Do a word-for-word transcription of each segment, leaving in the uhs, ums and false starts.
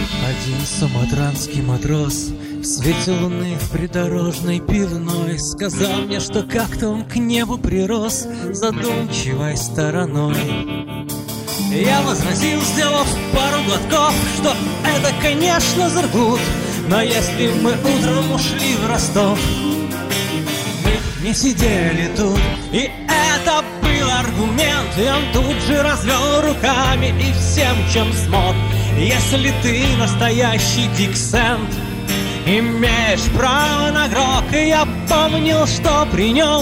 Один суматранский матрос в свете луны в придорожной пивной сказал мне, что как-то он к небу прирос задумчивой стороной. Я возразил, сделав пару глотков, что это, конечно, Сургут, но если мы утром ушли в Ростов, мы не сидели тут. И это был аргумент, и он тут же развел руками и всем, чем смог. Если ты настоящий Диксент, имеешь право на грок. И я помнил, что при нем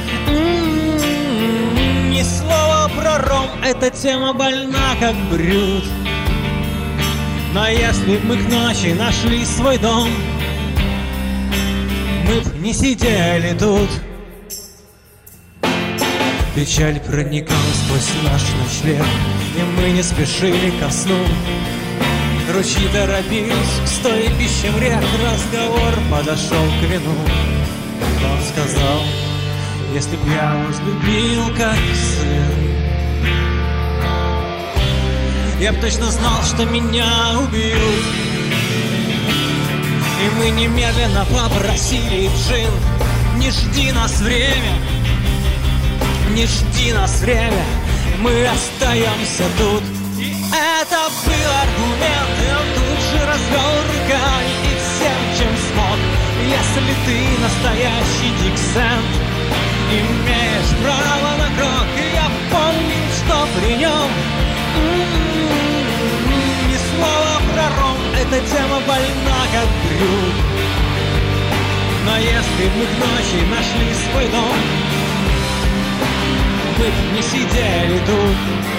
м-м-м, ни слова про ром. Эта тема больна, как брюд. Но если б мы к ночи нашли свой дом, мы б не сидели тут. Печаль проникала сквозь наш ночлег, и мы не спешили ко сну. Ручьи торопились к стойбищам рек, разговор подошел к вину. Он сказал: если б я возлюбил, как сын, я б точно знал, что меня убьют. И мы немедленно попросили джин. Не жди нас, время, не жди нас, время, мы остаемся тут. И это был аргумент, и он тут же развел руками и всем, чем смог. Если ты настоящий Диксент, имеешь право на крок. И я помню, что при нем м-м-м, ни слова про ром. Эта тема больна, как брюд. Но если мы к ночи нашли свой дом, мы б не сидели тут.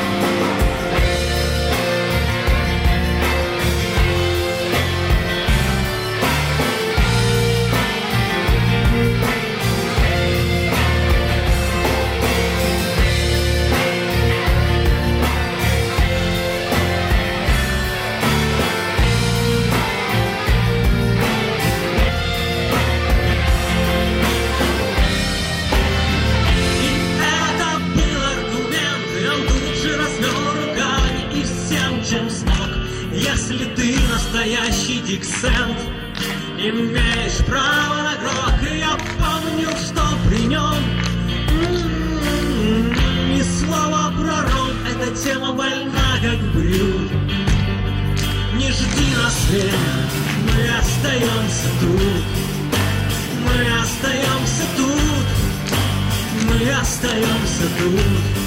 Если ты настоящий Диксент, имеешь право на грок. И я помню, что при нем м-м-м, ни слова про ром. Эта тема больна, как брюд. Не жди нас, время, мы остаемся тут. Мы остаемся тут. Мы остаемся тут.